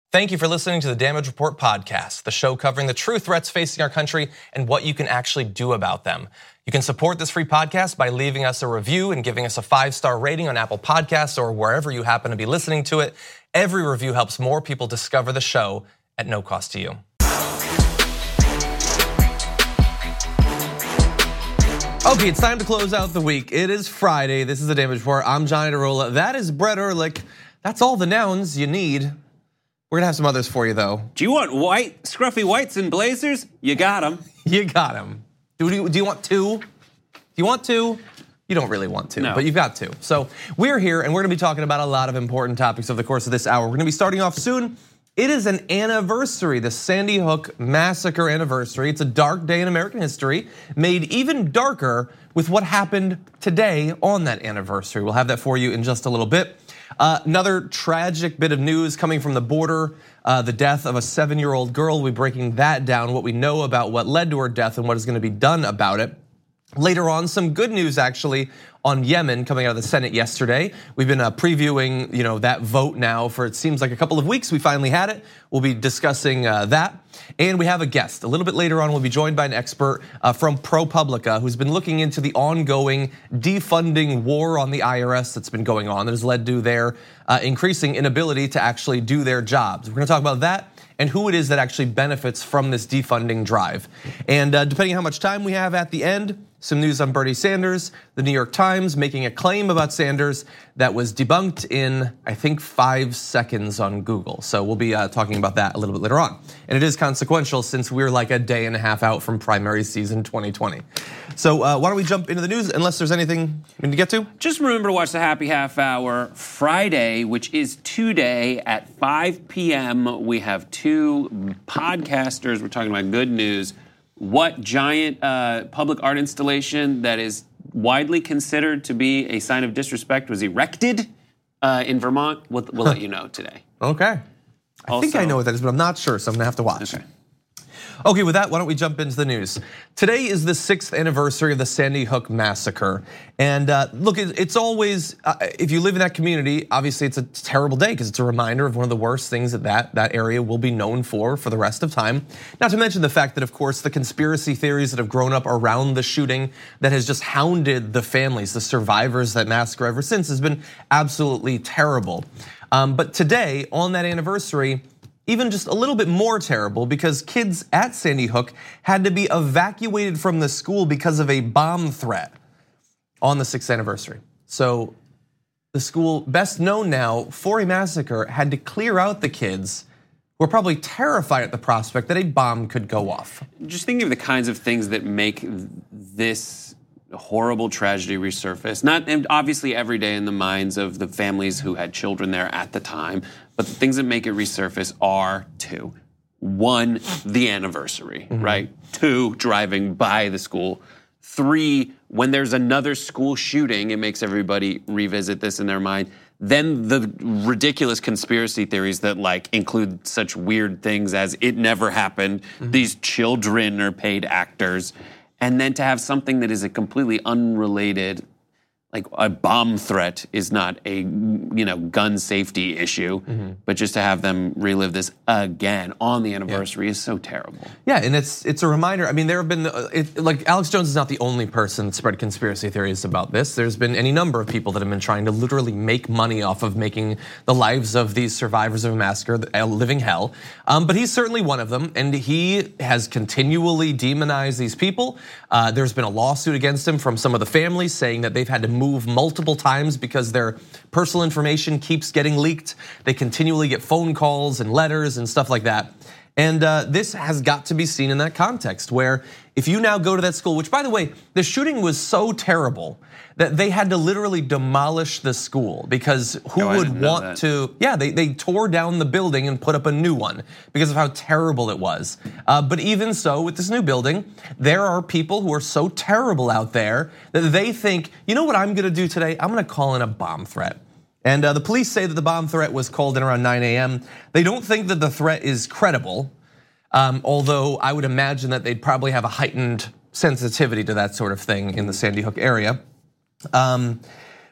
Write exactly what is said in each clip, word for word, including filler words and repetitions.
Thank you for listening to the Damage Report podcast, the show covering the true threats facing our country and what you can actually do about them. You can support this free podcast by leaving us a review and giving us a five-star rating on Apple Podcasts or wherever you happen to be listening to it. Every review helps more people discover the show at no cost to you. Okay, it's time to close out the week. It is Friday. This is the Damage Report. I'm Johnny DeRola. That is Brett Ehrlich. That's all the nouns you need. We're gonna have some others for you, though. Do you want white, scruffy whites and blazers? You got them. You got them. Do you, do you want two? Do you want two? You don't really want to, no. But you've got to. So we're here, and we're gonna be talking about a lot of important topics over the course of this hour. We're gonna be starting off soon. It is an anniversary, the Sandy Hook massacre anniversary. It's a dark day in American history, made even darker with what happened today on that anniversary. We'll have that for you in just a little bit. Uh, another tragic bit of news coming from the border, uh, the death of a seven-year-old girl. We'll be breaking that down, what we know about what led to her death and what is gonna be done about it. Later on, some good news actually on Yemen coming out of the Senate yesterday. We've been previewing, you know, that vote now for it seems like a couple of weeks. We finally had it. We'll be discussing that. And we have a guest. A little bit later on, we'll be joined by an expert from ProPublica who's been looking into the ongoing defunding war on the I R S that's been going on that has led to their increasing inability to actually do their jobs. We're gonna talk about that and who it is that actually benefits from this defunding drive. And depending on how much time we have at the end, some news on Bernie Sanders, the New York Times making a claim about Sanders that was debunked in, I think, five seconds on Google. So we'll be talking about that a little bit later on. And it is consequential since we're like a day and a half out from primary season twenty twenty. So why don't we jump into the news unless there's anything we need to get to? Just remember to watch the Happy Half Hour Friday, which is today at five p m We have two podcasters. We're talking about good news. What giant uh, public art installation that is widely considered to be a sign of disrespect was erected uh, in Vermont? We'll, we'll let you know today. Okay. I also, think I know what that is, but I'm not sure, so I'm gonna have to watch. Okay. Okay, with that, why don't we jump into the news? Today is the sixth anniversary of the Sandy Hook massacre. And look, it's always, if you live in that community, obviously it's a terrible day because it's a reminder of one of the worst things that, that that area will be known for for the rest of time. Not to mention the fact that, of course, the conspiracy theories that have grown up around the shooting that has just hounded the families, the survivors of that massacre ever since has been absolutely terrible. Um, but today, on that anniversary, even just a little bit more terrible because kids at Sandy Hook had to be evacuated from the school because of a bomb threat on the sixth anniversary. So the school, best known now for a massacre, had to clear out the kids who were probably terrified at the prospect that a bomb could go off. Just thinking of the kinds of things that make this horrible tragedy resurface, not obviously every day in the minds of the families who had children there at the time, but the things that make it resurface are two. One, the anniversary, mm-hmm. right? Two, driving by the school. Three, when there's another school shooting, it makes everybody revisit this in their mind. Then the ridiculous conspiracy theories that like include such weird things as it never happened, mm-hmm. these children are paid actors. And then to have something that is a completely unrelated, like a bomb threat is not a you know gun safety issue, mm-hmm. but just to have them relive this again on the anniversary yeah. is so terrible. Yeah, and it's it's a reminder. I mean, there have been it, like Alex Jones is not the only person that spread conspiracy theories about this. There's been any number of people that have been trying to literally make money off of making the lives of these survivors of a massacre a living hell. Um, but he's certainly one of them, and he has continually demonized these people. Uh, there's been a lawsuit against him from some of the families saying that they've had to move multiple times because their personal information keeps getting leaked. They continually get phone calls and letters and stuff like that. And this has got to be seen in that context where if you now go to that school, which by the way, the shooting was so terrible that they had to literally demolish the school because who oh, would want to, yeah, they, they tore down the building and put up a new one because of how terrible it was. Uh, but even so, with this new building, there are people who are so terrible out there that they think, you know what I'm gonna do today? I'm gonna call in a bomb threat. And the police say that the bomb threat was called in around nine a m They don't think that the threat is credible, um, although I would imagine that they'd probably have a heightened sensitivity to that sort of thing in the Sandy Hook area. Um,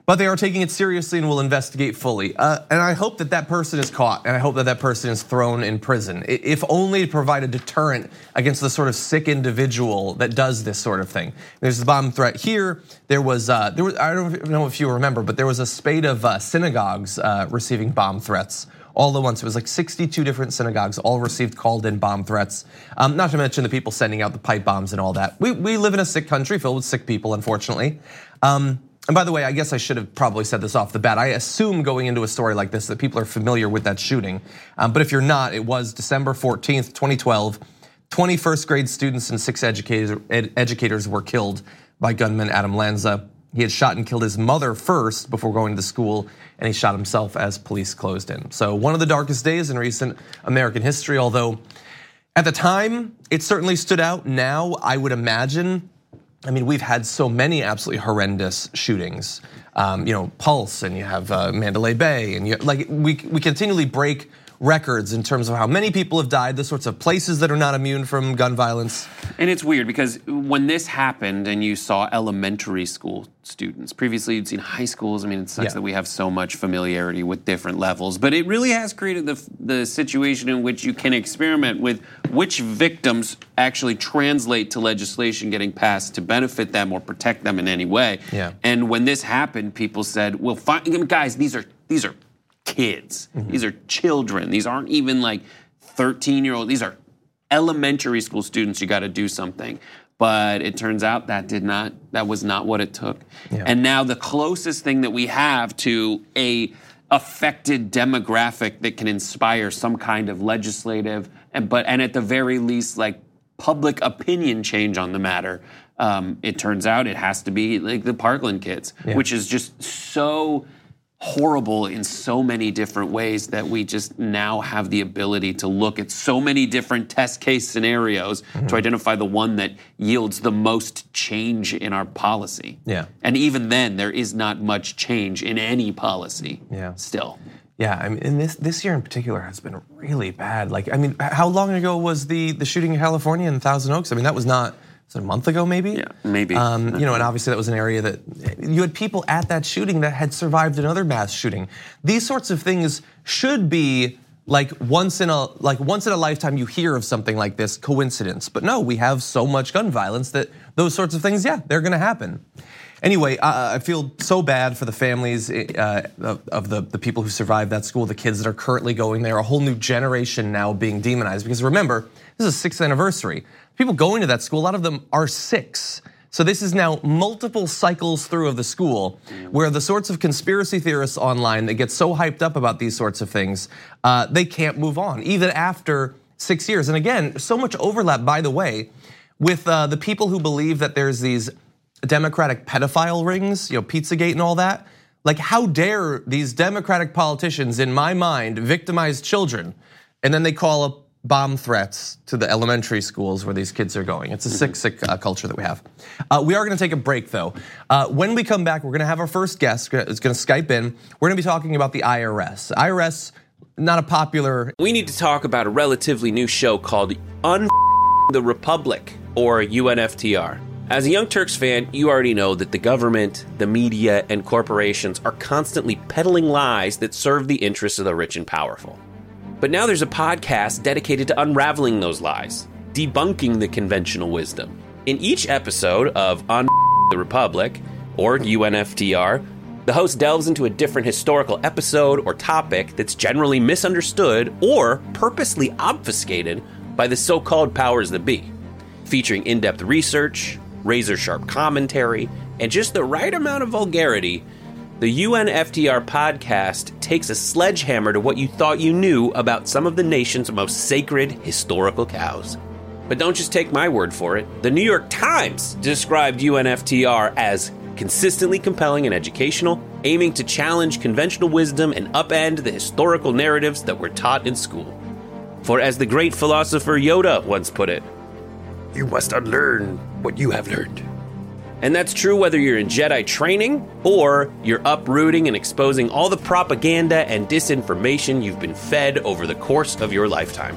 But they are taking it seriously and will investigate fully. Uh, and I hope that that person is caught, and I hope that that person is thrown in prison, if only to provide a deterrent against the sort of sick individual that does this sort of thing. There's the bomb threat here. There was, uh, there was I don't know if you remember, but there was a spate of uh, synagogues uh, receiving bomb threats. All at once, it was like sixty-two different synagogues all received called-in bomb threats. Um, not to mention the people sending out the pipe bombs and all that. We we live in a sick country filled with sick people, unfortunately. Um, and by the way, I guess I should have probably said this off the bat. I assume going into a story like this that people are familiar with that shooting. Um, but if you're not, it was December fourteenth, twenty twelve. twenty first grade students and six educator, ed, educators were killed by gunman Adam Lanza. He had shot and killed his mother first before going to school, and he shot himself as police closed in. So one of the darkest days in recent American history, although at the time it certainly stood out. Now I would imagine, I mean, we've had so many absolutely horrendous shootings. Um, you know, Pulse, and you have uh, Mandalay Bay, and you, like we we continually break records in terms of how many people have died, the sorts of places that are not immune from gun violence. And it's weird because when this happened and you saw elementary school students, previously you'd seen high schools, I mean, it sucks yeah. that we have so much familiarity with different levels, but it really has created the, the situation in which you can experiment with which victims actually translate to legislation getting passed to benefit them or protect them in any way. Yeah. And when this happened, people said, well, fine, guys, these are these are kids. Mm-hmm. These are children. These aren't even like thirteen year old. These are elementary school students. You got to do something. But it turns out that did not, that was not what it took. Yeah. And now the closest thing that we have to a affected demographic that can inspire some kind of legislative and but and at the very least like public opinion change on the matter, um, it turns out it has to be like the Parkland kids, yeah. which is just so horrible in so many different ways that we just now have the ability to look at so many different test case scenarios mm-hmm. to identify the one that yields the most change in our policy. Yeah. And even then, there is not much change in any policy yeah. still. Yeah, I mean, and this this year in particular has been really bad. Like, I mean, how long ago was the the shooting in California in Thousand Oaks? I mean, that was not, was it a month ago maybe? Yeah, maybe. Um, you know, and obviously that was an area that, you had people at that shooting that had survived another mass shooting. These sorts of things should be like once in a like once in a lifetime you hear of something like this, coincidence. But no, we have so much gun violence that those sorts of things, yeah, they're gonna happen. Anyway, uh, I feel so bad for the families uh, of, of the, the people who survived that school, the kids that are currently going there, a whole new generation now being demonized. Because remember, this is a sixth anniversary. People going to that school, a lot of them are six. So this is now multiple cycles through of the school where the sorts of conspiracy theorists online that get so hyped up about these sorts of things, uh, they can't move on, even after six years. And again, so much overlap, by the way, with uh, the people who believe that there's these Democratic pedophile rings, you know, Pizzagate and all that. Like, how dare these Democratic politicians, in my mind, victimize children, and then they call up bomb threats to the elementary schools where these kids are going. It's a sick, sick uh, culture that we have. Uh, we are gonna take a break though. Uh, when we come back, we're gonna have our first guest, it's gonna Skype in. We're gonna be talking about the I R S. I R S, not a popular. We need to talk about a relatively new show called Un the Republic, or U N F T R. As a Young Turks fan, you already know that the government, the media, and corporations are constantly peddling lies that serve the interests of the rich and powerful. But now there's a podcast dedicated to unraveling those lies, debunking the conventional wisdom. In each episode of Un the Republic, or U N F T R, the host delves into a different historical episode or topic that's generally misunderstood or purposely obfuscated by the so-called powers that be, featuring in-depth research, razor-sharp commentary, and just the right amount of vulgarity. The U N F T R podcast takes a sledgehammer to what you thought you knew about some of the nation's most sacred historical cows. But don't just take my word for it. The New York Times described U N F T R as consistently compelling and educational, aiming to challenge conventional wisdom and upend the historical narratives that were taught in school. For as the great philosopher Yoda once put it, you must unlearn what you have learned. And that's true whether you're in Jedi training or you're uprooting and exposing all the propaganda and disinformation you've been fed over the course of your lifetime.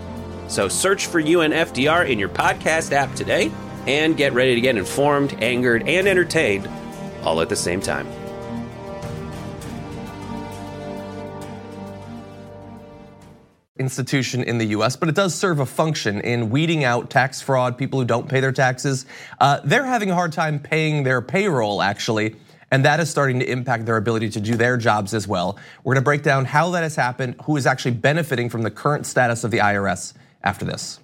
So search for U N F T R in your podcast app today and get ready to get informed, angered, and entertained all at the same time. institution in the U S, but it does serve a function in weeding out tax fraud, people who don't pay their taxes. Uh, they're having a hard time paying their payroll, actually, and that is starting to impact their ability to do their jobs as well. We're gonna break down how that has happened, who is actually benefiting from the current status of the I R S after this.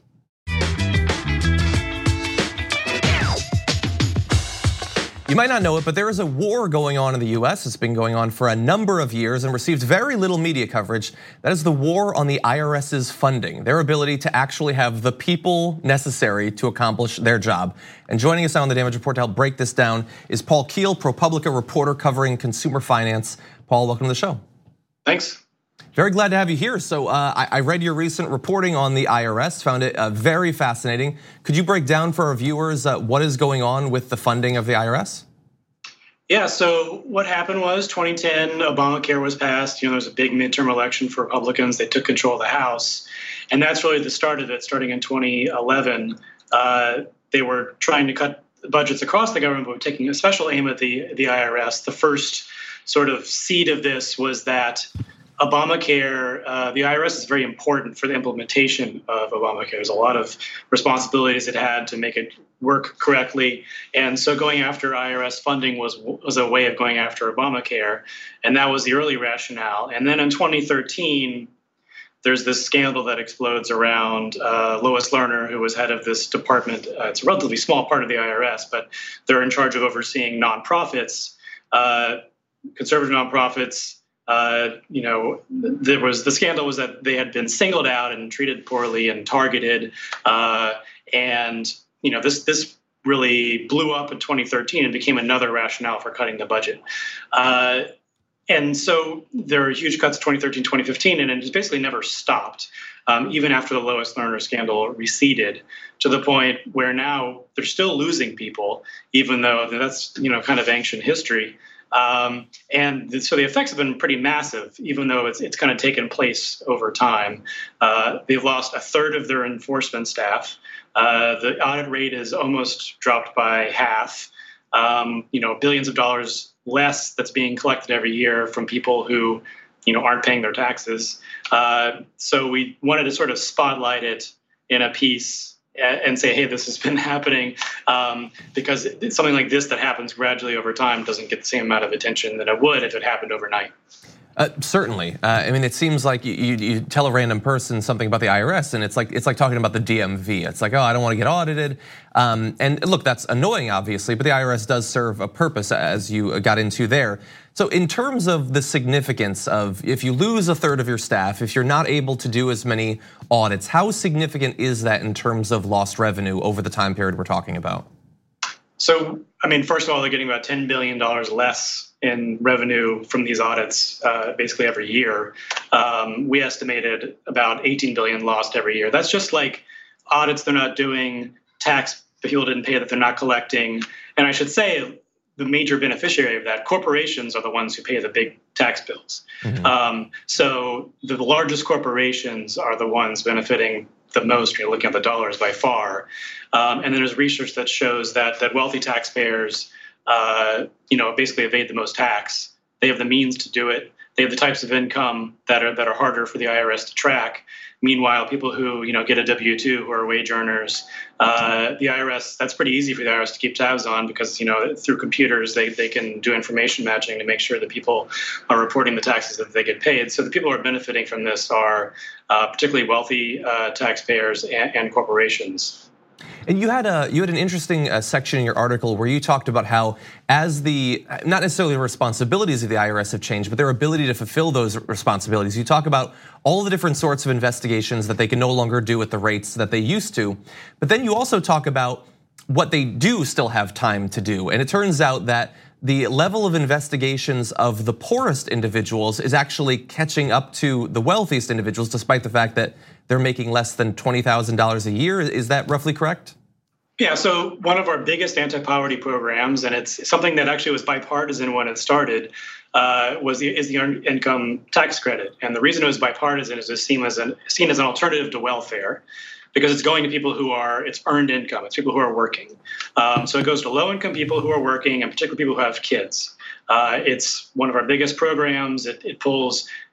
You might not know it, but there is a war going on in the U S. It's been going on for a number of years and received very little media coverage. That is the war on the IRS's funding, their ability to actually have the people necessary to accomplish their job. And joining us now on the Damage Report to help break this down is Paul Keel, ProPublica reporter covering consumer finance. Paul, welcome to the show. Thanks. Very glad to have you here. So uh, I read your recent reporting on the I R S, found it uh, very fascinating. Could you break down for our viewers uh, what is going on with the funding of the I R S? Yeah, so what happened was twenty ten, Obamacare was passed. You know, there was a big midterm election for Republicans. They took control of the House. And that's really the start of it, starting in twenty eleven. Uh, they were trying to cut budgets across the government, but taking a special aim at the, the I R S. The first sort of seed of this was that Obamacare, uh, the I R S is very important for the implementation of Obamacare. There's a lot of responsibilities it had to make it work correctly. And so going after I R S funding was, was a way of going after Obamacare. And that was the early rationale. And then in twenty thirteen, there's this scandal that explodes around uh, Lois Lerner, who was head of this department. Uh, it's a relatively small part of the I R S, but they're in charge of overseeing nonprofits, uh, conservative nonprofits. Uh, you know, there was the scandal was that they had been singled out and treated poorly and targeted, uh, and you know this this really blew up in twenty thirteen and became another rationale for cutting the budget. Uh, and so there were huge cuts in twenty thirteen, twenty fifteen, and it just basically never stopped, um, even after the Lois Lerner scandal receded, to the point where now they're still losing people, even though that's you know kind of ancient history. Um, and so the effects have been pretty massive, even though it's it's kind of taken place over time. Uh, they've lost a third of their enforcement staff. Uh, the audit rate is almost dropped by half. Um, you know, billions of dollars less that's being collected every year from people who, you know, aren't paying their taxes. Uh, so we wanted to sort of spotlight it in a piece and say, hey, this has been happening, um, because something like this that happens gradually over time doesn't get the same amount of attention that it would if it happened overnight. Uh, certainly, uh, I mean, it seems like you, you, you tell a random person something about the I R S, and it's like it's like talking about the D M V. It's like, oh, I don't want to get audited. Um, and look, that's annoying, obviously, but the I R S does serve a purpose, as you got into there. So, in terms of the significance of if you lose a third of your staff, if you're not able to do as many audits, how significant is that in terms of lost revenue over the time period we're talking about? So, I mean, first of all, they're getting about ten billion dollars less in revenue from these audits uh, basically every year. Um, we estimated about eighteen billion dollars lost every year. That's just like audits they're not doing, tax people didn't pay that they're not collecting. And I should say the major beneficiary of that, corporations are the ones who pay the big tax bills. Mm-hmm. Um, so the largest corporations are the ones benefiting the most when you're looking at the dollars by far. Um, and then there's research that shows that that wealthy taxpayers Uh, you know, basically evade the most tax. They have the means to do it. They have the types of income that are that are harder for the I R S to track. Meanwhile, people who you know get a W two, who are wage earners, uh, the I R S, that's pretty easy for the I R S to keep tabs on because you know through computers they they can do information matching to make sure that people are reporting the taxes that they get paid. So the people who are benefiting from this are uh, particularly wealthy uh, taxpayers and, and corporations. And you had a you had an interesting uh, section in your article where you talked about how, as the not necessarily the responsibilities of the I R S have changed, but their ability to fulfill those responsibilities. You talk about all the different sorts of investigations that they can no longer do at the rates that they used to. But then you also talk about what they do still have time to do. And it turns out that the level of investigations of the poorest individuals is actually catching up to the wealthiest individuals, despite the fact that they're making less than twenty thousand dollars a year. Is that roughly correct? Yeah, so one of our biggest anti-poverty programs, and it's something that actually was bipartisan when it started, uh, was the, is the earned income tax credit. And the reason it was bipartisan is it's seen as an, seen as an alternative to welfare, because it's going to people who are, it's earned income, it's people who are working. Um, so it goes to low-income people who are working, and particularly people who have kids. Uh, it's one of our biggest programs. It, it pulls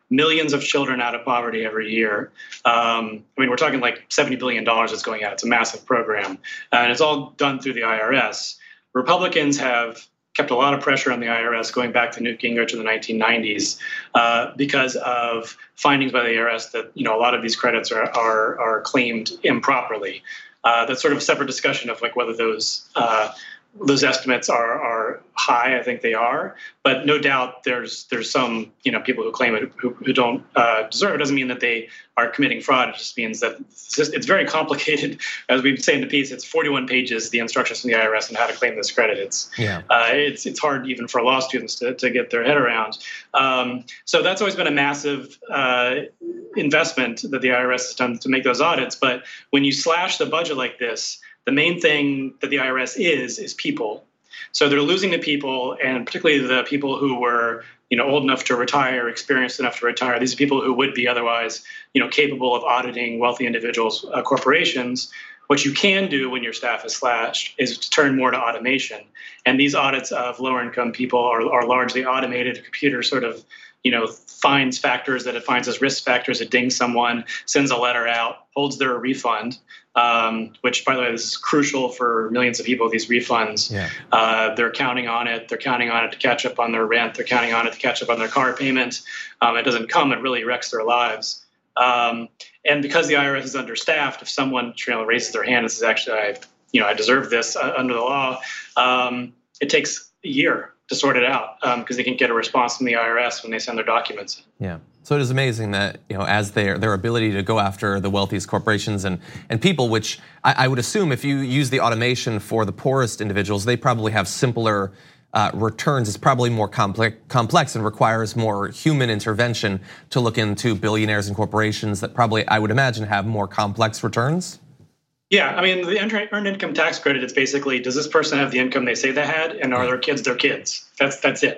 millions of children out of poverty every year. Um, I mean, we're talking like seventy billion dollars that's going out. It's a massive program. Uh, and it's all done through the I R S. Republicans have kept a lot of pressure on the I R S going back to Newt Gingrich in the nineteen nineties uh, because of findings by the I R S that, you know, a lot of these credits are are, are claimed improperly. Uh, that's sort of a separate discussion of like whether those uh, those estimates are are high. I think they are, but no doubt there's there's some you know people who claim it who, who don't uh, deserve it. Doesn't mean that they are committing fraud. It just means that it's, just, it's very complicated. As we say in the piece, it's forty-one pages, the instructions from the I R S on how to claim this credit. It's yeah. uh, it's it's hard even for law students to, to get their head around. Um, so that's always been a massive uh, investment that the I R S has done to make those audits. But when you slash the budget like this, the main thing that the I R S is, is people. So they're losing the people, and particularly the people who were, you know, old enough to retire, experienced enough to retire. These are people who would be otherwise, you know, capable of auditing wealthy individuals, uh, corporations. What you can do when your staff is slashed is to turn more to automation. And these audits of lower income people are, are largely automated. The computer sort of, you know, finds factors that it finds as risk factors. It dings someone, sends a letter out, holds their refund, um, which, by the way, this is crucial for millions of people, these refunds. Yeah. Uh, they're counting on it. They're counting on it to catch up on their rent. They're counting on it to catch up on their car payment. Um, it doesn't come. It really wrecks their lives. Um, and because the I R S is understaffed, if someone you know, raises their hand and says, actually, I, you know, I deserve this uh, under the law, um, it takes a year to sort it out because um, they can get a response from the I R S when they send their documents in. Yeah. So it is amazing that, you know, as their their ability to go after the wealthiest corporations and and people, which I, I would assume if you use the automation for the poorest individuals, they probably have simpler uh, returns. It's probably more complex complex and requires more human intervention to look into billionaires and corporations that probably, I would imagine, have more complex returns. Yeah, I mean, the earned income tax credit is basically, does this person have the income they say they had, and are their kids their kids? That's that's it.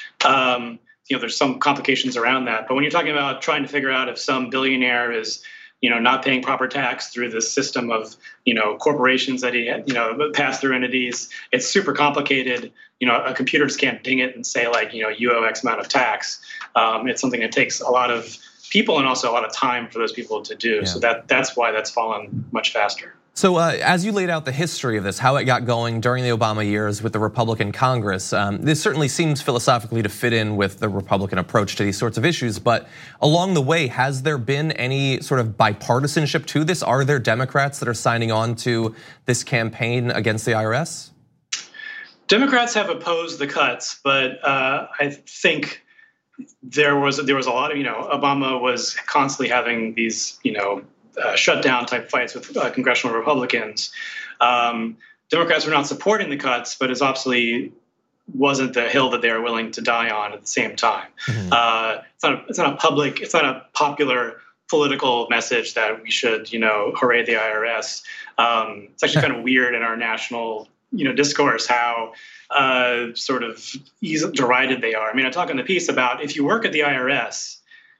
Um, you know, there's some complications around that, but when you're talking about trying to figure out if some billionaire is, you know, not paying proper tax through this system of, you know, corporations that he, you know, pass through entities, it's super complicated. You know, a computer just can't ding it and say like, you know, you owe X amount of tax. Um, it's something that takes a lot of people and also a lot of time for those people to do. Yeah. So that that's why that's fallen much faster. So uh, as you laid out the history of this, how it got going during the Obama years with the Republican Congress, um, this certainly seems philosophically to fit in with the Republican approach to these sorts of issues. But along the way, has there been any sort of bipartisanship to this? Are there Democrats that are signing on to this campaign against the I R S? Democrats have opposed the cuts, but uh, I think there was there was a lot of, you know, Obama was constantly having these, you know, Uh, shutdown type fights with uh, congressional Republicans. Um, Democrats were not supporting the cuts, but it obviously wasn't the hill that they were willing to die on at the same time. Mm-hmm. uh, it's not a, it's not a public, it's not a popular political message that we should, you know, hooray the I R S. Um, it's actually kind of weird in our national, you know, discourse how uh, sort of easily derided they are. I mean, I talk in the piece about if you work at the I R S,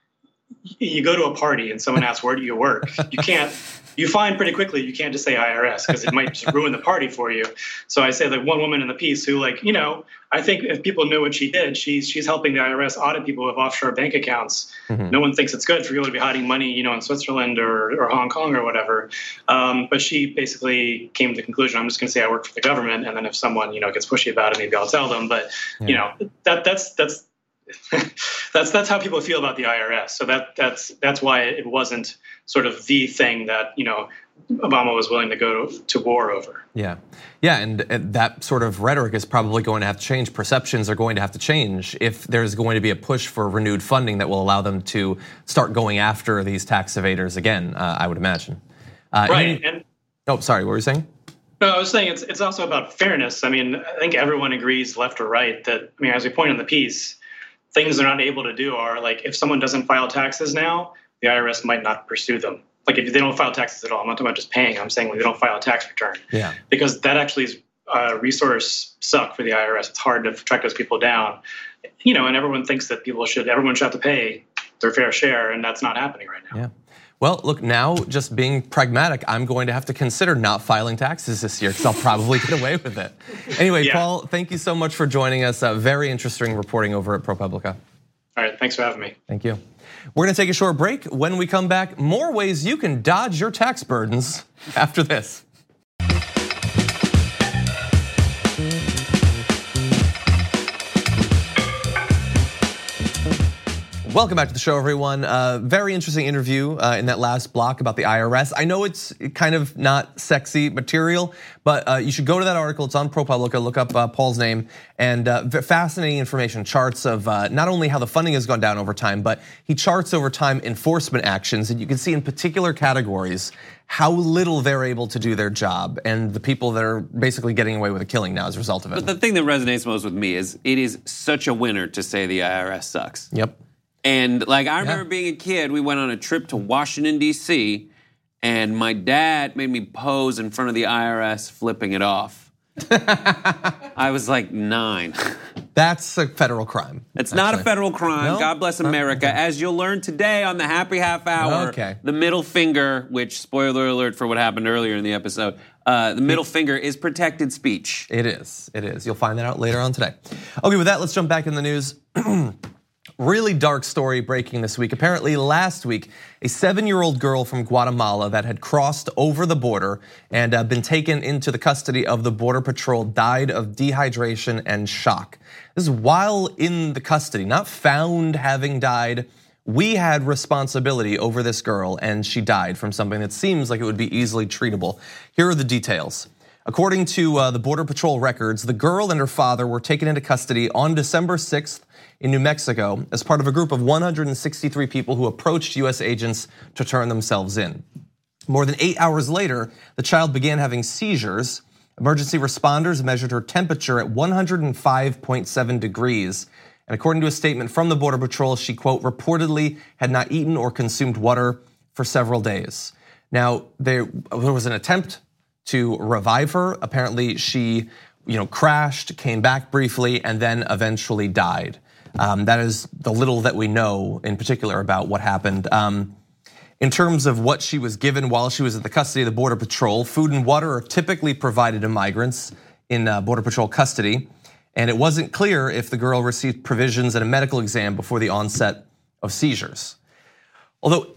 you go to a party and someone asks, where do you work? You can't, you find pretty quickly you can't just say I R S because it might just ruin the party for you. So I say like one woman in the piece who like, you know, I think if people knew what she did, she's she's helping the I R S audit people with offshore bank accounts. Mm-hmm. No one thinks it's good for people to be hiding money, you know, in Switzerland or, or Hong Kong or whatever. Um, but she basically came to the conclusion, I'm just going to say I work for the government. And then if someone, you know, gets pushy about it, maybe I'll tell them. But, yeah. you know, that that's that's, that's that's how people feel about the I R S. So that that's that's why it wasn't sort of the thing that, you know, Obama was willing to go to, to war over. Yeah, yeah, and that sort of rhetoric is probably going to have to change. Perceptions are going to have to change if there's going to be a push for renewed funding that will allow them to start going after these tax evaders again. Uh, I would imagine. Uh, right. And, oh, sorry. What were you saying? No, I was saying it's it's also about fairness. I mean, I think everyone agrees, left or right, that I mean, as we point in the piece, things they're not able to do are like if someone doesn't file taxes now, the I R S might not pursue them. Like if they don't file taxes at all, I'm not talking about just paying. I'm saying when they don't file a tax return. Yeah. Because that actually is a resource suck for the I R S. It's hard to track those people down. You know, and everyone thinks that people should, everyone should have to pay their fair share, and that's not happening right now. Yeah. Well, look, now just being pragmatic, I'm going to have to consider not filing taxes this year because I'll probably get away with it. Anyway, yeah. Paul, thank you so much for joining us. Uh, very interesting reporting over at ProPublica. All right, thanks for having me. Thank you. We're gonna take a short break. When we come back, more ways you can dodge your tax burdens after this. Welcome back to the show, everyone. Uh, very interesting interview uh, in that last block about the I R S. I know it's kind of not sexy material, but uh, you should go to that article. It's on ProPublica. Look up uh, Paul's name, and uh, fascinating information, charts of uh, not only how the funding has gone down over time, but he charts over time enforcement actions, and you can see in particular categories how little they're able to do their job, and the people that are basically getting away with a killing now as a result of it. But the thing that resonates most with me is it is such a winner to say the I R S sucks. Yep. And like I remember Yeah. being being a kid, we went on a trip to Washington, D C, and my dad made me pose in front of the I R S flipping it off. I was like nine. That's a federal crime. It's not a actually. federal crime. No? God bless America. As you'll learn today on the Happy Half Hour, Okay. the middle finger, which spoiler alert for what happened earlier in the episode, uh, the middle finger is protected speech. It is, it is. You'll find that out later on today. Okay, with that, let's jump back in the news. Really dark story breaking this week. Apparently last week, a seven-year-old girl from Guatemala that had crossed over the border and uh, been taken into the custody of the Border Patrol died of dehydration and shock. This is while in the custody, not found having died. We had responsibility over this girl and she died from something that seems like it would be easily treatable. Here are the details. According to uh, the Border Patrol records, the girl and her father were taken into custody on December sixth in New Mexico as part of a group of one hundred sixty-three people who approached U S agents to turn themselves in. More than eight hours later, the child began having seizures. Emergency responders measured her temperature at one hundred five point seven degrees. And according to a statement from the Border Patrol, she, quote, reportedly had not eaten or consumed water for several days. Now, there, there was an attempt to revive her. Apparently she, you know, crashed, came back briefly, and then eventually died. Um, that is the little that we know in particular about what happened. Um, in terms of what she was given while she was in the custody of the Border Patrol, food and water are typically provided to migrants in Border Patrol custody. And it wasn't clear if the girl received provisions and a medical exam before the onset of seizures. Although,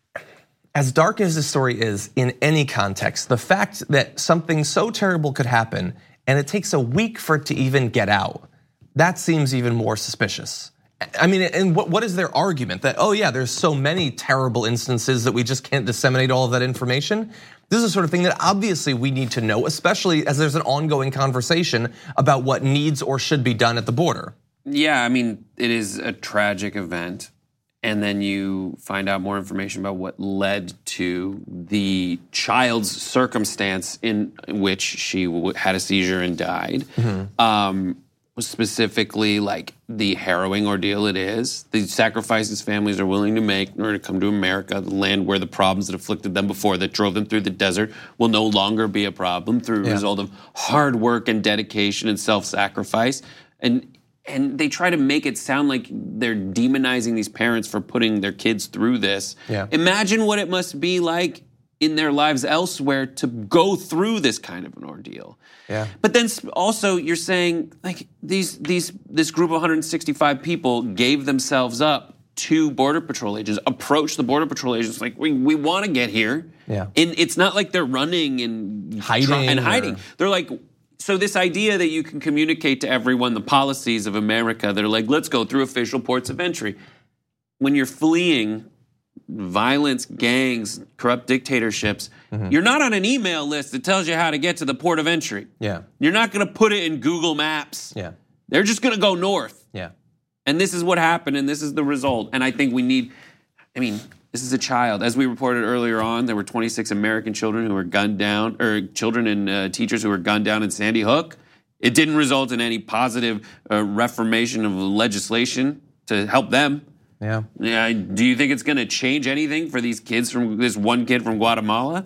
as dark as this story is in any context, the fact that something so terrible could happen and it takes a week for it to even get out, that seems even more suspicious. I mean, and what, what is their argument? That, oh yeah, there's so many terrible instances that we just can't disseminate all of that information? This is the sort of thing that obviously we need to know, especially as there's an ongoing conversation about what needs or should be done at the border. Yeah, I mean, it is a tragic event. And then you find out more information about what led to the child's circumstance in which she had a seizure and died. Mm-hmm. Um, specifically like the harrowing ordeal it is, the sacrifices families are willing to make in order to come to America, the land where the problems that afflicted them before, that drove them through the desert, will no longer be a problem through a yeah. result of hard work and dedication and self-sacrifice. And and they try to make it sound like they're demonizing these parents for putting their kids through this. Yeah. Imagine what it must be like in their lives elsewhere to go through this kind of an ordeal. Yeah. But then also you're saying like these these this group of one hundred sixty-five people gave themselves up to Border Patrol agents, approached the Border Patrol agents like we we want to get here. Yeah. And it's not like they're running and hiding try, and or... hiding. They're like, so this idea that you can communicate to everyone the policies of America, they're like, let's go through official ports of entry. When you're fleeing violence, gangs, corrupt dictatorships, mm-hmm. you're not on an email list that tells you how to get to the port of entry. Yeah. You're not going to put it in Google Maps. Yeah. They're just going to go north. Yeah. And this is what happened, and this is the result. And I think we need, I mean, this is a child. As we reported earlier on, there were twenty-six American children who were gunned down, or children and uh, teachers who were gunned down in Sandy Hook. It didn't result in any positive uh, reformation of legislation to help them. Yeah. Yeah. Do you think it's going to change anything for these kids from this one kid from Guatemala?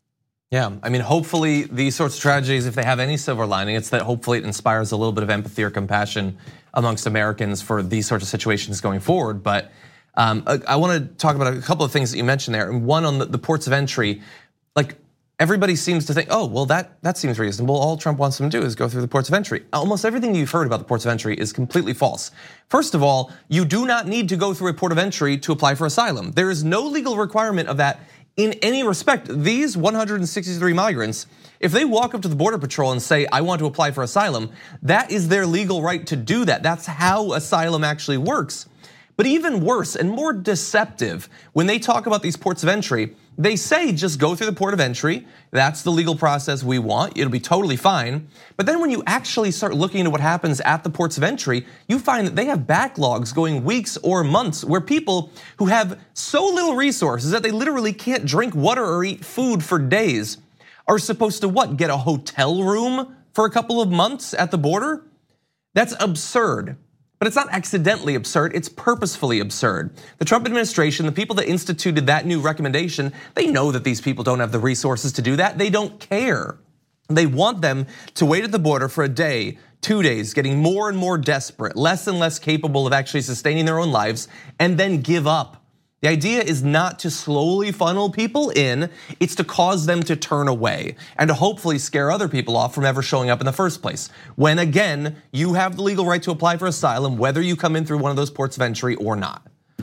Yeah, I mean, hopefully these sorts of tragedies, if they have any silver lining, it's that hopefully it inspires a little bit of empathy or compassion amongst Americans for these sorts of situations going forward. But um, I want to talk about a couple of things that you mentioned there. And one on the, the ports of entry, like everybody seems to think, oh, well, that, that seems reasonable. All Trump wants them to do is go through the ports of entry. Almost everything you've heard about the ports of entry is completely false. First of all, you do not need to go through a port of entry to apply for asylum. There is no legal requirement of that in any respect. These one hundred sixty-three migrants, if they walk up to the Border Patrol and say, I want to apply for asylum, that is their legal right to do that. That's how asylum actually works. But even worse and more deceptive, when they talk about these ports of entry, they say just go through the port of entry. That's the legal process we want. It'll be totally fine. But then when you actually start looking into what happens at the ports of entry, you find that they have backlogs going weeks or months where people who have so little resources that they literally can't drink water or eat food for days are supposed to what? Get a hotel room for a couple of months at the border? That's absurd. But it's not accidentally absurd, it's purposefully absurd. The Trump administration, the people that instituted that new recommendation, they know that these people don't have the resources to do that. They don't care. They want them to wait at the border for a day, two days, getting more and more desperate, less and less capable of actually sustaining their own lives, and then give up. The idea is not to slowly funnel people in, it's to cause them to turn away and to hopefully scare other people off from ever showing up in the first place. When again, you have the legal right to apply for asylum, whether you come in through one of those ports of entry or not.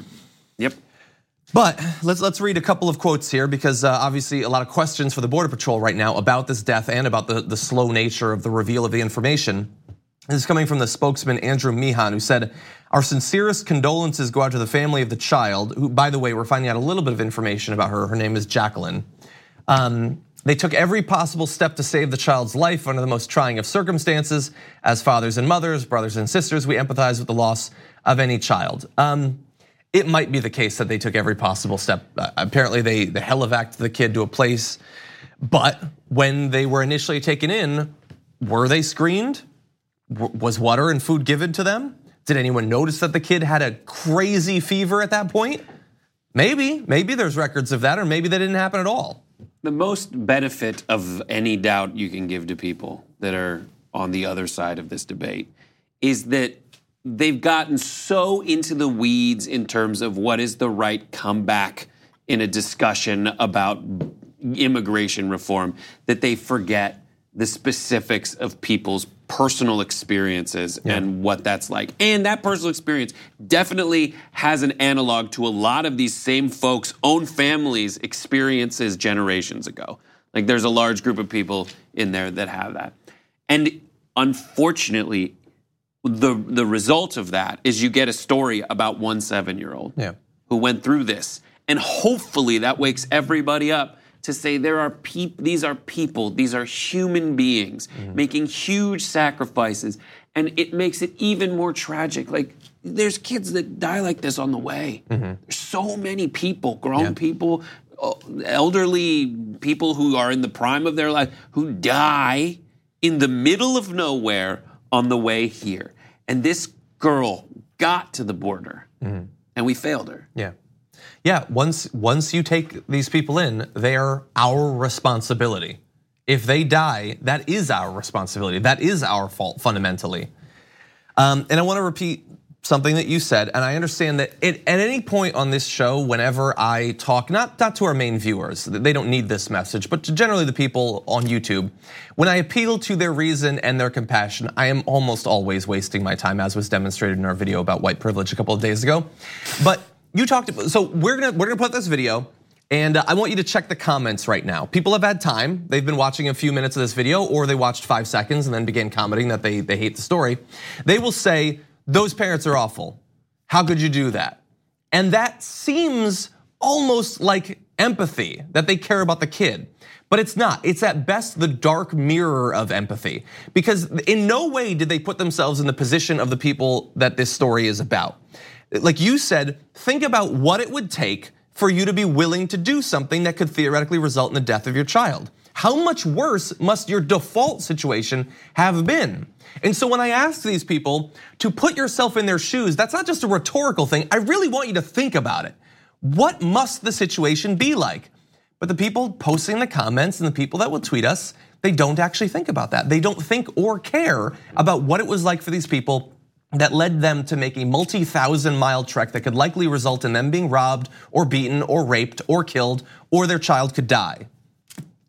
Yep. But let's let's read a couple of quotes here because obviously a lot of questions for the Border Patrol right now about this death and about the, the slow nature of the reveal of the information. This is coming from the spokesman Andrew Meehan, who said, our sincerest condolences go out to the family of the child, who, by the way, we're finding out a little bit of information about her. Her name is Jacqueline. Um, they took every possible step to save the child's life under the most trying of circumstances. As fathers and mothers, brothers and sisters, we empathize with the loss of any child. Um, it might be the case that they took every possible step. Uh, apparently, they, they helivaced the kid to a place, but when they were initially taken in, were they screened? Was water and food given to them? Did anyone notice that the kid had a crazy fever at that point? Maybe, maybe there's records of that, or maybe that didn't happen at all. The most benefit of any doubt you can give to people that are on the other side of this debate is that they've gotten so into the weeds in terms of what is the right comeback in a discussion about immigration reform that they forget the specifics of people's personal experiences yeah. and what that's like. And that personal experience definitely has an analog to a lot of these same folks' own families' experiences generations ago. Like there's a large group of people in there that have that. And unfortunately, the, the result of that is you get a story about one seven-year-old yeah. who went through this. And hopefully that wakes everybody up to say there are people, these are people, these are human beings mm-hmm. making huge sacrifices, and it makes it even more tragic. Like there's kids that die like this on the way. Mm-hmm. There's so many people, grown yeah. people, elderly people who are in the prime of their life who die in the middle of nowhere on the way here. And this girl got to the border mm-hmm. and we failed her. Yeah. Yeah, once once you take these people in, they are our responsibility. If they die, that is our responsibility. That is our fault fundamentally. Um, and I want to repeat something that you said, and I understand that it, at any point on this show, whenever I talk, not, not to our main viewers, they don't need this message, but to generally the people on YouTube, when I appeal to their reason and their compassion, I am almost always wasting my time, as was demonstrated in our video about white privilege a couple of days ago. But you talked about, so we're gonna we're gonna put this video, and I want you to check the comments right now. People have had time; they've been watching a few minutes of this video, or they watched five seconds and then began commenting that they they hate the story. They will say, "Those parents are awful. How could you do that?" And that seems almost like empathy, that they care about the kid. But it's not. It's at best the dark mirror of empathy, because in no way did they put themselves in the position of the people that this story is about. Like you said, think about what it would take for you to be willing to do something that could theoretically result in the death of your child. How much worse must your default situation have been? And so when I ask these people to put yourself in their shoes, that's not just a rhetorical thing. I really want you to think about it. What must the situation be like? But the people posting the comments and the people that will tweet us, they don't actually think about that. They don't think or care about what it was like for these people that led them to make a multi-thousand mile trek that could likely result in them being robbed or beaten or raped or killed, or their child could die.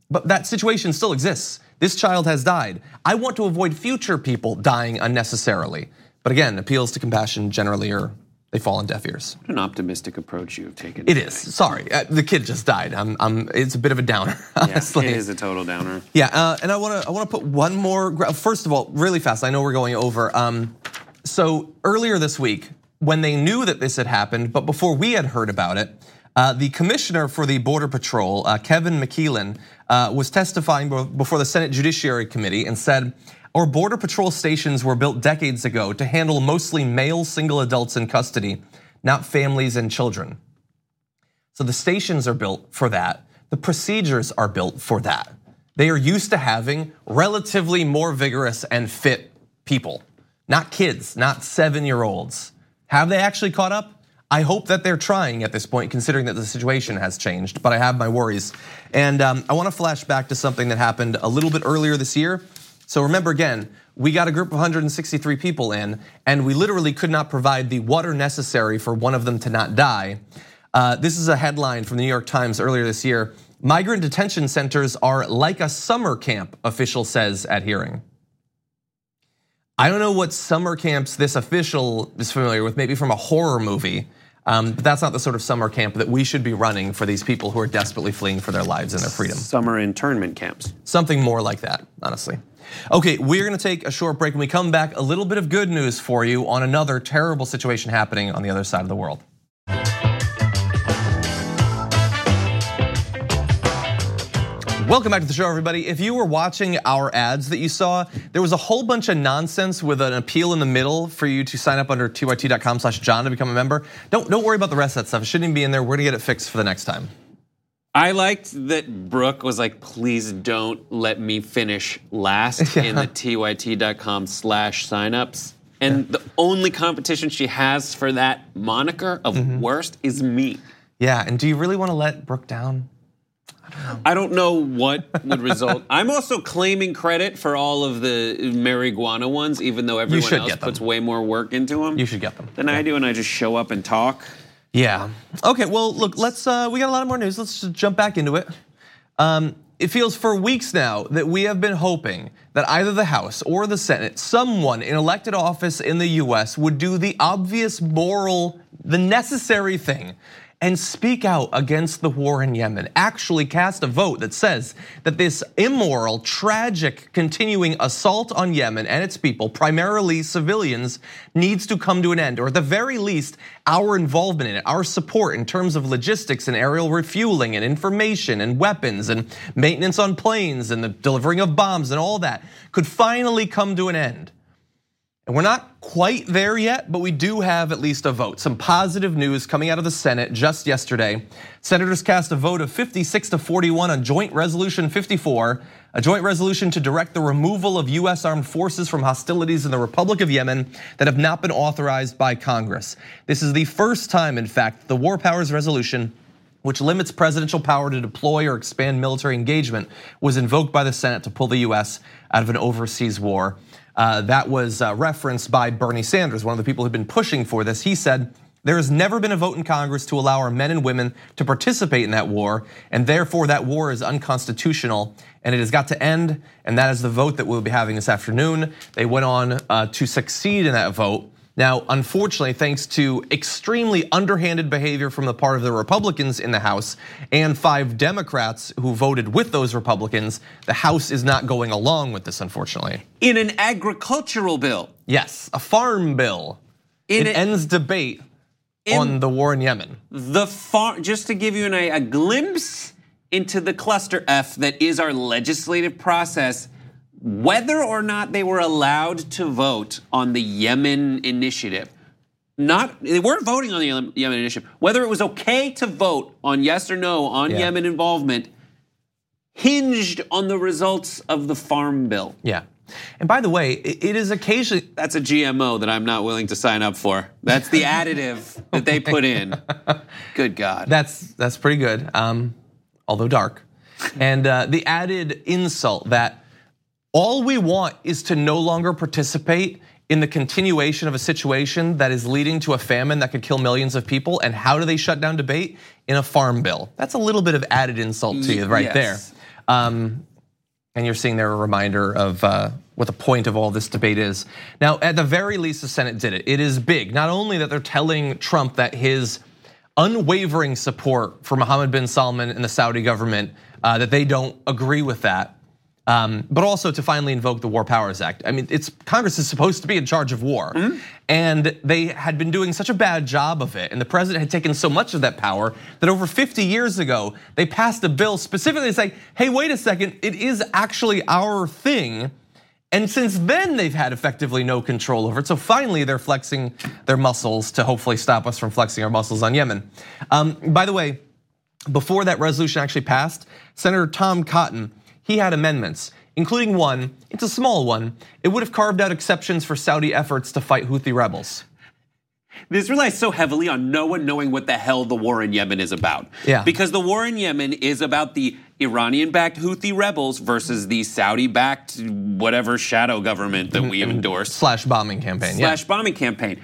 but that situation still exists. This child has died. I want to avoid future people dying unnecessarily. But again, appeals to compassion generally are, they fall on deaf ears. What an optimistic approach you have taken. It is, sorry, the kid just died. I'm, I'm, it's a bit of a downer, honestly. Yeah, it is a total downer. Yeah, uh, and I wanna, I wanna put one more, first of all, really fast, I know we're going over. Um, so earlier this week, when they knew that this had happened, but before we had heard about it, uh, the commissioner for the Border Patrol, uh, Kevin McKeelan, uh, was testifying before the Senate Judiciary Committee and said, our Border Patrol stations were built decades ago to handle mostly male single adults in custody, not families and children. So the stations are built for that. The procedures are built for that. They are used to having relatively more vigorous and fit people, not kids, not seven-year-olds. Have they actually caught up? I hope that they're trying at this point, considering that the situation has changed, but I have my worries. And um, I wanna flash back to something that happened a little bit earlier this year. So remember again, we got a group of one hundred sixty-three people in, and we literally could not provide the water necessary for one of them to not die. Uh, this is a headline from the New York Times earlier this year. Migrant detention centers are like a summer camp, official says at hearing. I don't know what summer camps this official is familiar with, maybe from a horror movie. Um, but that's not the sort of summer camp that we should be running for these people who are desperately fleeing for their lives and their freedom. Summer internment camps. Something more like that, honestly. Okay, we're gonna take a short break. When we come back, a little bit of good news for you on another terrible situation happening on the other side of the world. Welcome back to the show, everybody. If you were watching our ads that you saw, there was a whole bunch of nonsense with an appeal in the middle for you to sign up under T Y T dot com slash John to become a member. Don't, don't worry about the rest of that stuff. It shouldn't even be in there. We're gonna get it fixed for the next time. I liked that Brooke was like, please don't let me finish last yeah. in the T Y T dot com slash signups. And yeah. the only competition she has for that moniker of mm-hmm. worst is me. Yeah, and do you really wanna let Brooke down? I don't know what would result. I'm also claiming credit for all of the marijuana ones, even though everyone else puts way more work into them. You should get them. Than yeah. I do, and I just show up and talk. Yeah. Okay, well, look, let's, uh, we got a lot more news. Let's just jump back into it. Um, it feels for weeks now that we have been hoping that either the House or the Senate, someone in elected office in the U S would do the obvious moral, the necessary thing and speak out against the war in Yemen, actually cast a vote that says that this immoral, tragic, continuing assault on Yemen and its people, primarily civilians, needs to come to an end, or at the very least, our involvement in it, our support in terms of logistics and aerial refueling and information and weapons and maintenance on planes and the delivering of bombs and all that could finally come to an end. And we're not quite there yet, but we do have at least a vote. Some positive news coming out of the Senate just yesterday. Senators cast a vote of fifty-six to forty-one on Joint Resolution fifty-four, a joint resolution to direct the removal of U S armed forces from hostilities in the Republic of Yemen that have not been authorized by Congress. This is the first time, in fact, the War Powers Resolution, which limits presidential power to deploy or expand military engagement, was invoked by the Senate to pull the U S out of an overseas war. Uh, that was uh, referenced by Bernie Sanders, one of the people who've been pushing for this. He said, there has never been a vote in Congress to allow our men and women to participate in that war, and therefore that war is unconstitutional, and it has got to end, and that is the vote that we'll be having this afternoon. They went on uh, to succeed in that vote. Now, unfortunately, thanks to extremely underhanded behavior from the part of the Republicans in the House and five Democrats who voted with those Republicans, the House is not going along with this, unfortunately. In an agricultural bill. Yes, a farm bill. In it a, ends debate on the war in Yemen. The farm, just to give you an, a glimpse into the cluster F that is our legislative process, whether or not they were allowed to vote on the Yemen initiative, not they weren't voting on the Yemen initiative, whether it was okay to vote on yes or no on yeah. Yemen involvement hinged on the results of the farm bill. Yeah. And by the way, it is occasionally that's a G M O that I'm not willing to sign up for. That's the additive that they put in. Good God. That's that's pretty good, um, although dark. And uh, the added insult that all we want is to no longer participate in the continuation of a situation that is leading to a famine that could kill millions of people. And how do they shut down debate? In a farm bill. That's a little bit of added insult to you right yes. there. Um, and you're seeing there a reminder of uh, what the point of all this debate is. Now, at the very least, the Senate did it. It is big. Not only that they're telling Trump that his unwavering support for Mohammed bin Salman and the Saudi government, uh, that they don't agree with that. Um, but also to finally invoke the War Powers Act. I mean, it's Congress is supposed to be in charge of war, mm-hmm. and they had been doing such a bad job of it, and the president had taken so much of that power that over fifty years ago, they passed a bill specifically saying, hey, wait a second, it is actually our thing. And since then, they've had effectively no control over it. So finally, they're flexing their muscles to hopefully stop us from flexing our muscles on Yemen. Um, by the way, before that resolution actually passed, Senator Tom Cotton, he had amendments, including one, it's a small one, it would have carved out exceptions for Saudi efforts to fight Houthi rebels. This relies so heavily on no one knowing what the hell the war in Yemen is about. Yeah. Because the war in Yemen is about the Iranian-backed Houthi rebels versus the Saudi-backed whatever shadow government that we endorse. Slash bombing campaign, Slash yeah. bombing campaign.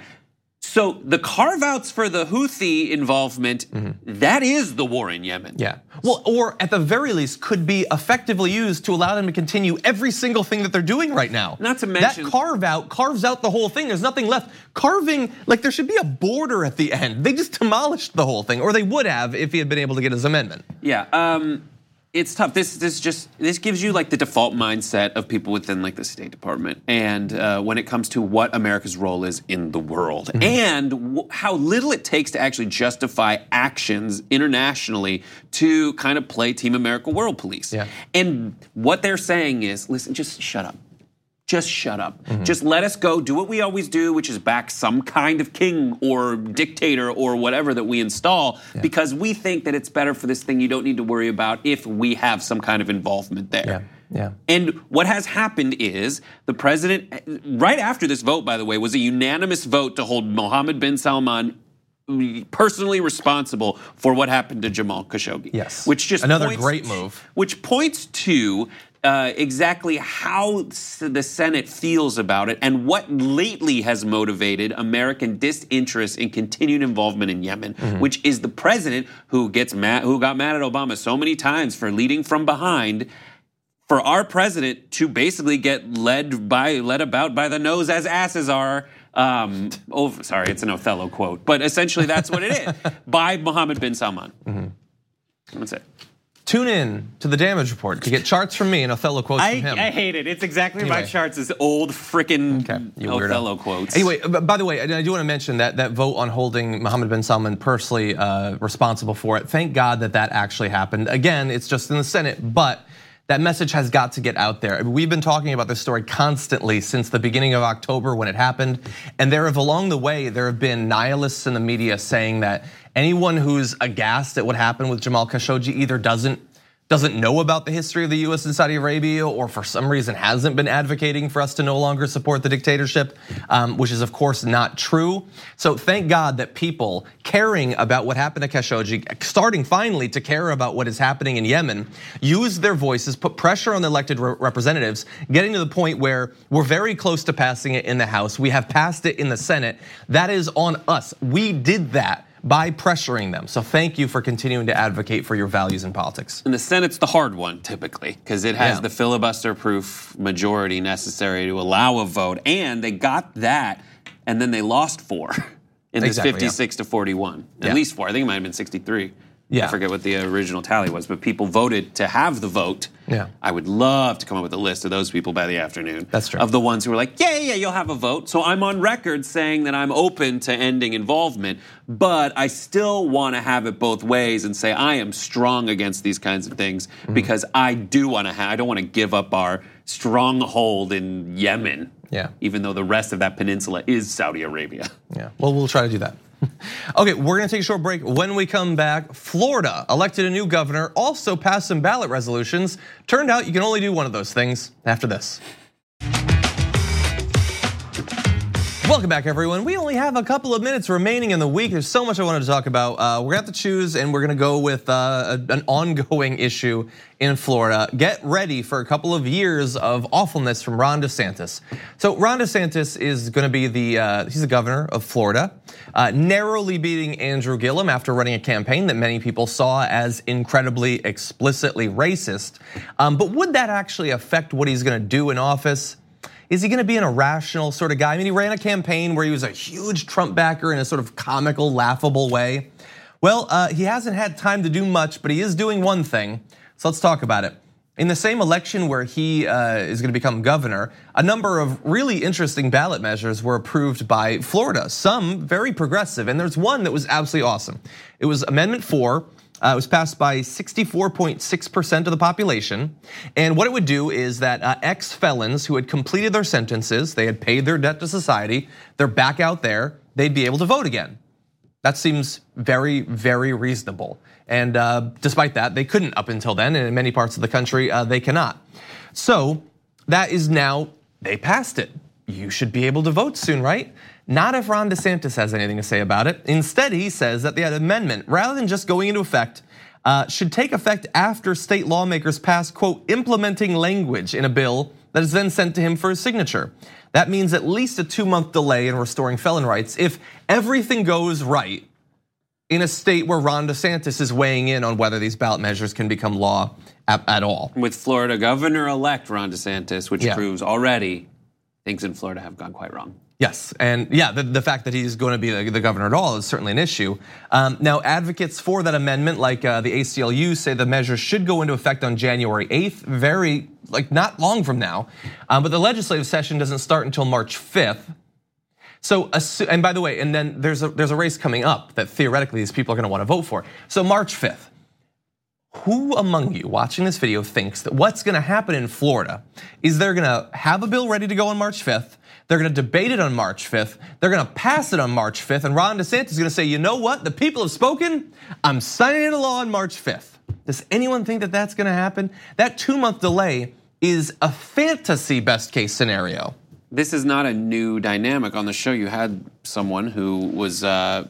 So the carve-outs for the Houthi involvement, mm-hmm. that is the war in Yemen. Yeah, well, or at the very least could be effectively used to allow them to continue every single thing that they're doing right now. Not to mention- that carve out carves out the whole thing, there's nothing left. Carving, like there should be a border at the end. They just demolished the whole thing, or they would have if he had been able to get his amendment. Yeah, um, it's tough. This this just this gives you like the default mindset of people within like the State Department, and uh, when it comes to what America's role is in the world, mm-hmm. and w- how little it takes to actually justify actions internationally to kind of play Team America World Police. Yeah. And what they're saying is, listen, just shut up. Just shut up. Mm-hmm. Just let us go, do what we always do, which is back some kind of king or dictator or whatever that we install, yeah. because we think that it's better for this thing you don't need to worry about if we have some kind of involvement there. Yeah. Yeah. And what has happened is the president, right after this vote, by the way, was a unanimous vote to hold Mohammed bin Salman personally responsible for what happened to Jamal Khashoggi. Yes. Which just another points, great move. Which points to Uh, exactly how the Senate feels about it and what lately has motivated American disinterest in continued involvement in Yemen, mm-hmm. which is the president who gets mad, who got mad at Obama so many times for leading from behind. For our president to basically get led by led about by the nose as asses are. Um, oh, sorry, it's an Othello quote, but essentially that's what it is by Mohammed bin Salman. Mm-hmm. That's it. Tune in to the Damage Report to get charts from me and Othello quotes I, from him. I hate it. It's exactly anyway. my charts as old frickin' okay, Othello quotes. Anyway, by the way, I do want to mention that that vote on holding Mohammed bin Salman personally uh, responsible for it. Thank God that that actually happened. Again, it's just in the Senate, but that message has got to get out there. I mean, we've been talking about this story constantly since the beginning of October when it happened. And there have, along the way, there have been nihilists in the media saying that anyone who's aghast at what happened with Jamal Khashoggi either doesn't doesn't know about the history of the U S and Saudi Arabia, or for some reason hasn't been advocating for us to no longer support the dictatorship, um, which is of course not true. So thank God that people caring about what happened to Khashoggi, starting finally to care about what is happening in Yemen, use their voices, put pressure on the elected representatives, getting to the point where we're very close to passing it in the House. We have passed it in the Senate. That is on us. We did that by pressuring them. So thank you for continuing to advocate for your values in politics. And the Senate's the hard one typically, because it has yeah. the filibuster-proof majority necessary to allow a vote, and they got that, and then they lost four in this exactly, fifty-six yeah. to forty-one. At yeah. least four. I think it might have been sixty-three. Yeah. I forget what the original tally was, but people voted to have the vote. Yeah. I would love to come up with a list of those people by the afternoon. That's true. Of the ones who were like, yeah, yeah, yeah, you'll have a vote. So I'm on record saying that I'm open to ending involvement, but I still want to have it both ways and say I am strong against these kinds of things mm-hmm. because I do want to have, I don't want to give up our stronghold in Yemen. Yeah. Even though the rest of that peninsula is Saudi Arabia. Yeah, well, we'll try to do that. Okay, we're gonna take a short break. When we come back, Florida elected a new governor, also passed some ballot resolutions. Turned out you can only do one of those things after this. Welcome back, everyone. We only have a couple of minutes remaining in the week. There's so much I wanted to talk about. Uh, we're gonna have to choose, and we're gonna go with uh, an ongoing issue in Florida. Get ready for a couple of years of awfulness from Ron DeSantis. So Ron DeSantis is gonna be the, uh, he's the governor of Florida, uh, narrowly beating Andrew Gillum after running a campaign that many people saw as incredibly explicitly racist. Um, but would that actually affect what he's gonna do in office? Is he gonna be an irrational sort of guy? I mean, he ran a campaign where he was a huge Trump backer in a sort of comical, laughable way. Well, uh, he hasn't had time to do much, but he is doing one thing. So let's talk about it. In the same election where he uh, is gonna become governor, a number of really interesting ballot measures were approved by Florida, some very progressive, and there's one that was absolutely awesome. It was Amendment four. Uh, it was passed by sixty-four point six percent of the population. And what it would do is that uh, ex-felons who had completed their sentences, they had paid their debt to society, they're back out there, they'd be able to vote again. That seems very, very reasonable. And uh, despite that, they couldn't up until then, and in many parts of the country, uh, they cannot. So that is now, they passed it. You should be able to vote soon, right? Not if Ron DeSantis has anything to say about it. Instead, he says that the amendment, rather than just going into effect, uh, should take effect after state lawmakers pass, quote, implementing language in a bill that is then sent to him for his signature. That means at least a two month delay in restoring felon rights if everything goes right in a state where Ron DeSantis is weighing in on whether these ballot measures can become law at, at all. With Florida Governor-elect Ron DeSantis, which yeah. proves already things in Florida have gone quite wrong. Yes, and yeah, the, the fact that he's going to be the, the governor at all is certainly an issue. Um, now, advocates for that amendment, like uh, the A C L U, say the measure should go into effect on January eighth, very, like not long from now. Um, but the legislative session doesn't start until March fifth. So, and by the way, and then there's a there's a race coming up that theoretically these people are going to want to vote for. So March fifth. Who among you watching this video thinks that what's gonna happen in Florida is they're gonna have a bill ready to go on March fifth, they're gonna debate it on March fifth, they're gonna pass it on March fifth, and Ron DeSantis is gonna say, you know what, the people have spoken, I'm signing into law on March fifth. Does anyone think that that's gonna happen? That two month delay is a fantasy best case scenario. This is not a new dynamic. On the show, you had someone who was uh,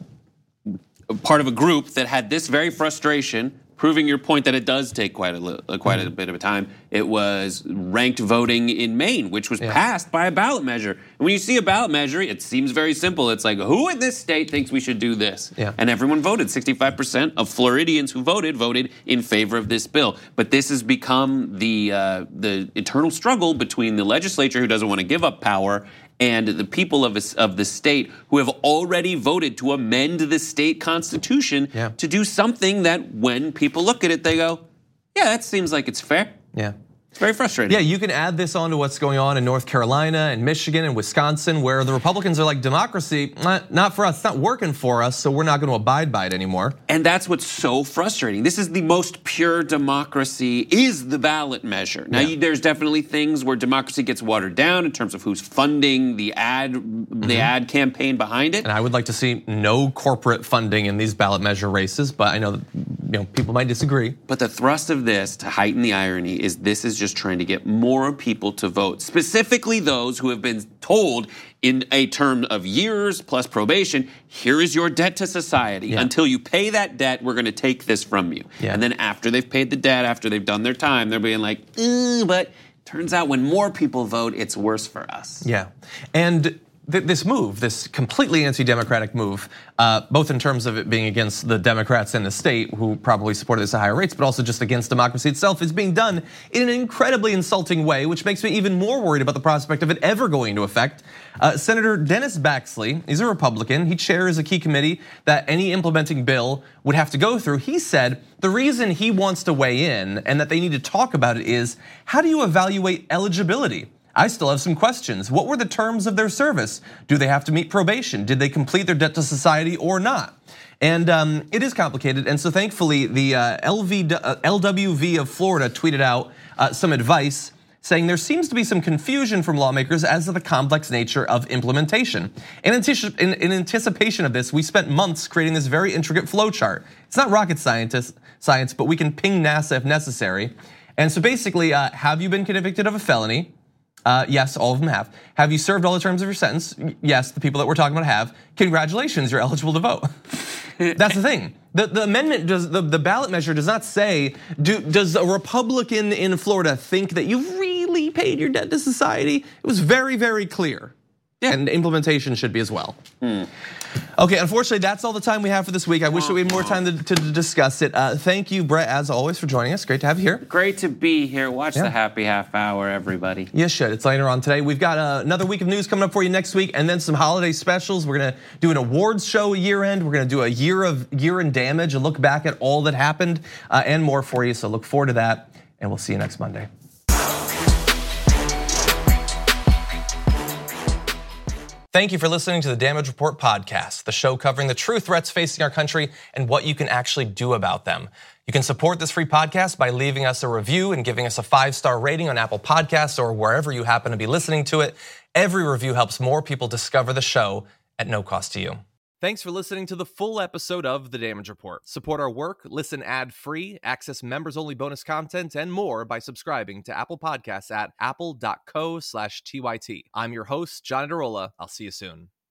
part of a group that had this very frustration, proving your point that it does take quite a quite a bit of a time. It was ranked voting in Maine, which was yeah. passed by a ballot measure. And when you see a ballot measure, it seems very simple. It's like, who in this state thinks we should do this? Yeah. And everyone voted. sixty-five percent of Floridians who voted voted in favor of this bill. But this has become the uh, the eternal struggle between the legislature, who doesn't want to give up power, and the people of, of the state who have already voted to amend the state constitution yeah. to do something that when people look at it, they go, yeah, that seems like it's fair. Yeah. It's very frustrating. Yeah, you can add this on to what's going on in North Carolina and Michigan and Wisconsin, where the Republicans are like, democracy, not for us, it's not working for us, so we're not gonna abide by it anymore. And that's what's so frustrating. This is the most pure democracy, is the ballot measure. Now, yeah. there's definitely things where democracy gets watered down in terms of who's funding the ad, mm-hmm. the ad campaign behind it. And I would like to see no corporate funding in these ballot measure races, but I know that, you know, people might disagree. But the thrust of this, to heighten the irony, is this is just trying to get more people to vote, specifically those who have been told in a term of years plus probation, here is your debt to society. Yeah. Until you pay that debt, we're gonna take this from you. Yeah. And then after they've paid the debt, after they've done their time, they're being like, but turns out when more people vote, it's worse for us. Yeah, and this move, this completely anti-democratic move, uh, both in terms of it being against the Democrats in the state who probably supported this at higher rates, but also just against democracy itself, is being done in an incredibly insulting way, which makes me even more worried about the prospect of it ever going into effect. Uh, Senator Dennis Baxley, he's a Republican, he chairs a key committee that any implementing bill would have to go through. He said the reason he wants to weigh in and that they need to talk about it is, how do you evaluate eligibility? I still have some questions. What were the terms of their service? Do they have to meet probation? Did they complete their debt to society or not? And um, it is complicated, and so thankfully the uh, L V, uh, L W V of Florida tweeted out uh, some advice saying there seems to be some confusion from lawmakers as to the complex nature of implementation. In, anticip in, in anticipation of this, we spent months creating this very intricate flow chart. It's not rocket scientist, science, but we can ping NASA if necessary. And so basically, uh, have you been convicted of a felony? Uh, yes, all of them have. Have you served all the terms of your sentence? Yes, the people that we're talking about have. Congratulations, you're eligible to vote. That's the thing. The, the amendment, does the, the ballot measure does not say, do, does a Republican in Florida think that you've really paid your debt to society? It was very, very clear. Yeah. And implementation should be as well. Hmm. Okay, unfortunately, that's all the time we have for this week. I wish that we had more time to, to discuss it. Uh, thank you, Brett, as always, for joining us. Great to have you here. Great to be here. Watch yeah. the Happy Half Hour, everybody. You should. It's later on today. We've got uh, another week of news coming up for you next week, and then some holiday specials. We're gonna do an awards show year end. We're gonna do a year of year in damage, a look back at all that happened, uh, and more for you. So look forward to that, and we'll see you next Monday. Thank you for listening to the Damage Report podcast, the show covering the true threats facing our country and what you can actually do about them. You can support this free podcast by leaving us a review and giving us a five-star rating on Apple Podcasts or wherever you happen to be listening to it. Every review helps more people discover the show at no cost to you. Thanks for listening to the full episode of The Damage Report. Support our work, listen ad-free, access members-only bonus content, and more by subscribing to Apple Podcasts at apple dot co slash T Y T. I'm your host, John Adarola. I'll see you soon.